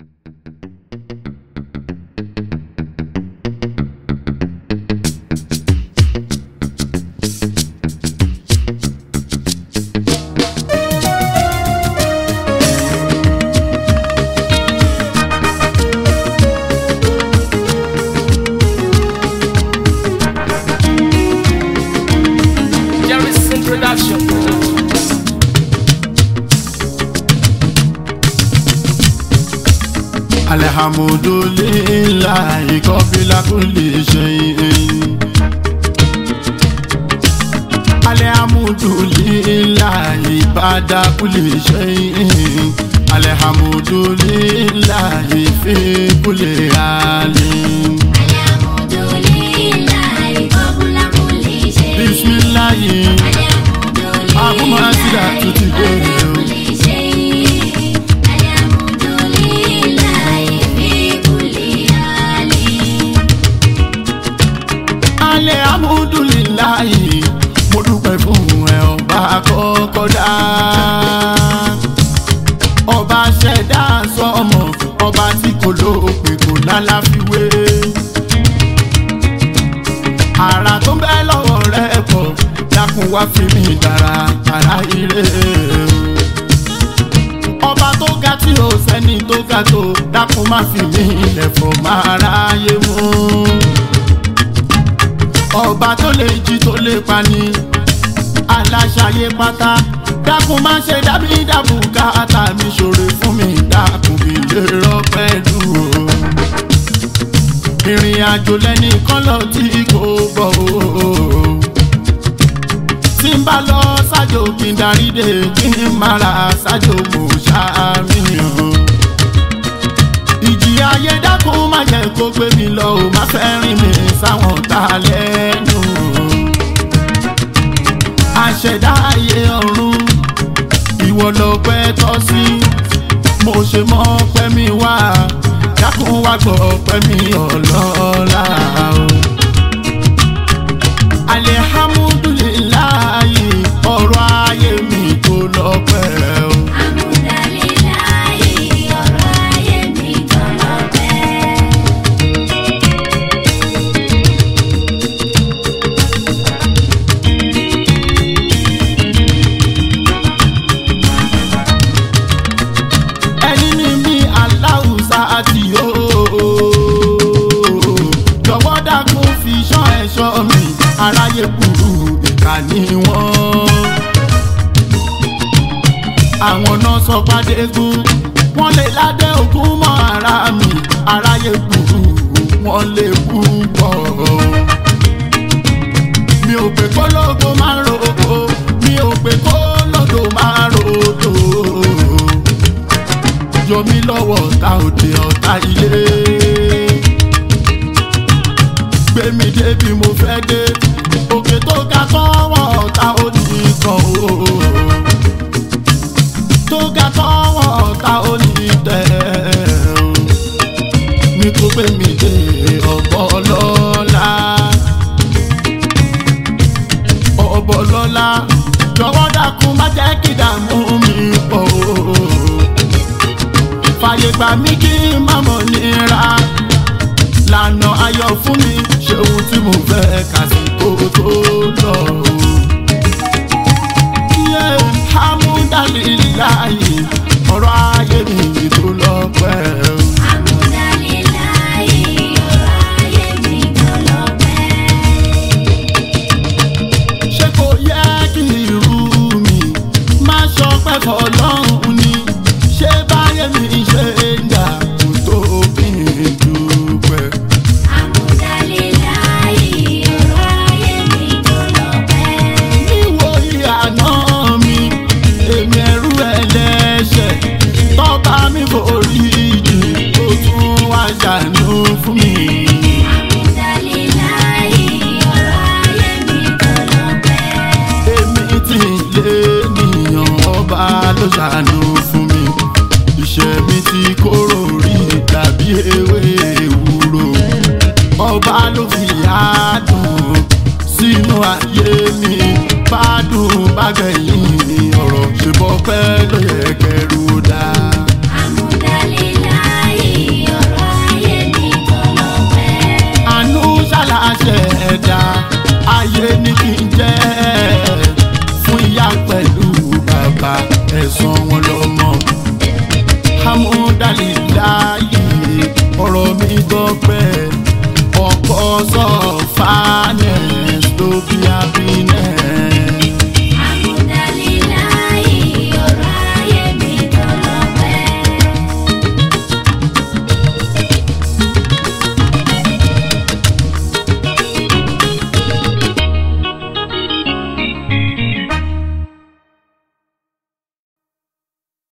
Alhamdulillahi qabla kulli shay'in. Alhamdulillahi ba'da kulli shay'in. Alhamdulillahi fi kulli halin. Alhamdulillahi qabla kulli shay'in. Bismillahi. Abu Masida tuti dere o. Alhamdulillahi mo dúpẹ́ fún ẹ ọba àkọ́kọ́ dá, ọba ṣẹ̀dá sọ́mọ, ọba tí kò lópin kò lálàfiwé. Àrà tó ń bẹ lọ́wọ́ rẹ pọ̀, dákun wá fi mí dára ara ire. Ọba tó ga tí ò sẹ́ni tó ga tó, dákun má fi mí ilẹ̀ fọ̀ máa ráyé mú. Ọba tó lè jí tó lè pani, aláṣayé pátá, dákun má ṣe dábí dábù káàtà mi ṣòro fún mi, dákun bí lè rọpẹ́ dúró. Ìrìn àjò lẹ́nìkan lọ tí kò bọ̀ o, tí n bá lọ sájò kí n darí dé, kí n má ra sájò mo ṣàmìyàn. Ìjì ayé dákun má jẹ́ kó gbé mi lọ o, má fẹ́ rìn mí sáwọn ta lẹ́nu. Aṣẹ̀dá ayé ọ̀run, ìwọ lọ́pẹ́ tọ́ sí, mo ṣe mọ́ pẹ́ mi wá, dákun wá gbọ́ pẹ́ mi ọlọ́lá o. Alhamdulillahi ọ̀rọ̀ ayé mi tó lọ́pẹ́ o. Aráyé burú ìkà ni wọ́n, àwọn náà sọ pàdégún, wọ́n lè ládé ògún mọ́ ara mi. Aráyé burú wọ́n lè púpọ̀, mi ò pé kó lógo máa rògbò, mi ò pé kó lódò máa ròdò. Yọ mí lọ́wọ́ ọ̀tá òde ọ̀tá ilé, gbé mi débi mo fẹ́ dé, òkè tó ga tọ́wọ́ ọ̀tá ó ní kan o, tó ga tọ́wọ́ ọ̀tá ó ní tẹ̀ o, ní kó gbé mi dé ọ̀bọ̀ lọ́la, ọ̀bọ̀ lọ́la, jọ̀wọ́ dákun má jẹ́ kí dààmú mi pọ̀ o, fàyè gbà mí kí má mọ̀ nira, lànà ayọ̀ fún mi, ṣe ohun tí mo fẹ́ kásìkò tó lọ. Alhamdulillahi ọ̀rọ̀ ayé mi tó lọ́pẹ́. Alhamdulillahi ọ̀rọ̀ ayé mi tó lọ́pẹ́. Ṣé kò yẹ kí irú mi máa ṣọpẹ́ fọlọ́run ni? Ṣé báyé mi ṣe ń dà kó tó kí n dúpẹ́? Ṣàánú fún mi. Alhamdulillahi ọ̀rọ̀ ayé mi tó lọ́pẹ́. Èmi tí lé nìyàn, ọba ló ṣàánú fún mi. Iṣẹ́ mi tí kóró rí tàbí ewé ewúro, ọba ló fi àádùn sínú ayé mi. Bádùn bágbẹ̀yìn ọ̀rọ̀, ṣe bọ́ pẹ́ ló yẹ kẹrù dá. Alhamdulillahi ẹ̀san wọn lọ́mọ. Hamudalilayi ọ̀rọ̀ mi tọ́pẹ́